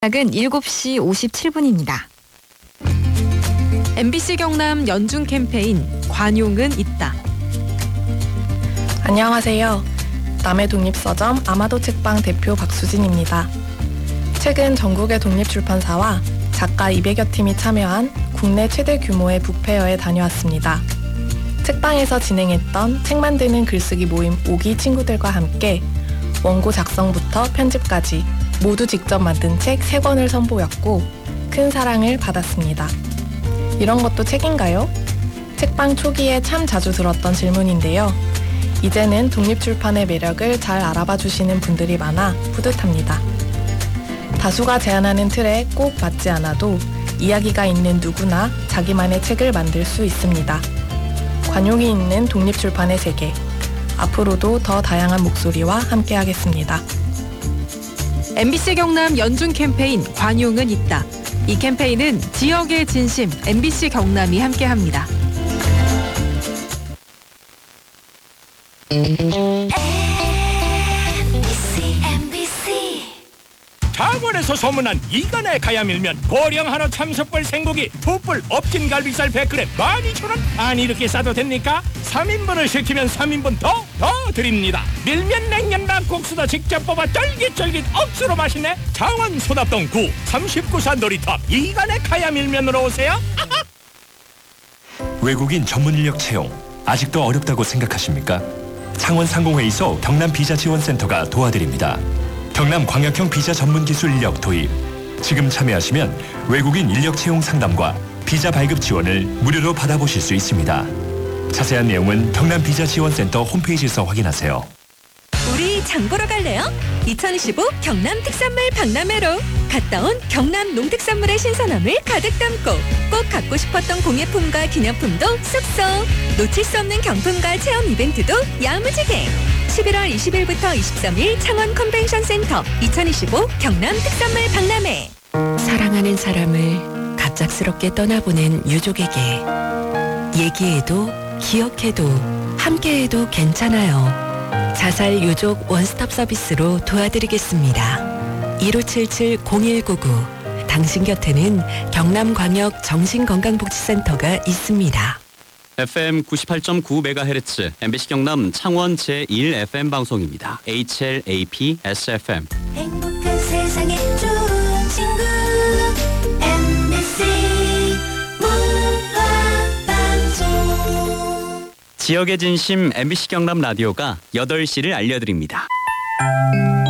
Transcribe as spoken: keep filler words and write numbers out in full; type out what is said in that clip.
시각은 일곱 시 오십칠 분입니다. 엠비씨 경남 연중 캠페인 관용은 있다. 안녕하세요. 남해 독립서점 아마도 책방 대표 박수진입니다. 최근 전국의 독립출판사와 작가 이백여 팀이 참여한 국내 최대 규모의 북페어에 다녀왔습니다. 책방에서 진행했던 책 만드는 글쓰기 모임 오기 친구들과 함께 원고 작성부터 편집까지 모두 직접 만든 책 세 권을 선보였고 큰 사랑을 받았습니다. 이런 것도 책인가요? 책방 초기에 참 자주 들었던 질문인데요. 이제는 독립출판의 매력을 잘 알아봐 주시는 분들이 많아 뿌듯합니다. 다수가 제안하는 틀에 꼭 맞지 않아도 이야기가 있는 누구나 자기만의 책을 만들 수 있습니다. 관용이 있는 독립출판의 세계. 앞으로도 더 다양한 목소리와 함께하겠습니다. 엠비씨 경남 연중 캠페인 관용은 있다. 이 캠페인은 지역의 진심 엠비씨 경남이 함께합니다. 창원에서 소문난 이간의 가야밀면 고령 한우 참숯불 생고기 툭불 엎진 갈비살 백 그램 만 이천 원? 아니 이렇게 싸도 됩니까? 삼 인분을 시키면 삼 인분 더, 더 드립니다. 밀면 냉면 락국수도 직접 뽑아 쫄깃쫄깃 억수로 맛있네. 창원 소답동 구 삼십구 사 놀이터 이간의 가야밀면으로 오세요. 외국인 전문 인력 채용 아직도 어렵다고 생각하십니까? 창원 상공회의소 경남비자지원센터가 도와드립니다. 경남 광역형 비자 전문 기술 인력 도입. 지금 참여하시면 외국인 인력 채용 상담과 비자 발급 지원을 무료로 받아보실 수 있습니다. 자세한 내용은 경남비자지원센터 홈페이지에서 확인하세요. 우리 장 보러 갈래요? 이천이십오 경남 특산물 박람회로 갔다 온 경남 농특산물의 신선함을 가득 담고 꼭 갖고 싶었던 공예품과 기념품도 쏙쏙, 놓칠 수 없는 경품과 체험 이벤트도 야무지게. 십일월 이십일부터 이십삼일 창원 컨벤션센터 이천이십오 경남 특산물 박람회. 사랑하는 사람을 갑작스럽게 떠나보낸 유족에게 얘기해도 기억해도 함께해도 괜찮아요. 자살 유족 원스톱 서비스로 도와드리겠습니다. 일오칠칠 공일구구. 당신 곁에는 경남광역 정신건강복지센터가 있습니다. 에프엠 구십팔 점 구 메가헤르츠 엠비씨 경남 창원 제일 에프엠 방송입니다. 에이치엘에이피 에스에프엠. 행복한 세상에 좋은 친구 엠비씨 문화방송. 지역의 진심 엠비씨 경남 라디오가 여덟 시를 알려드립니다.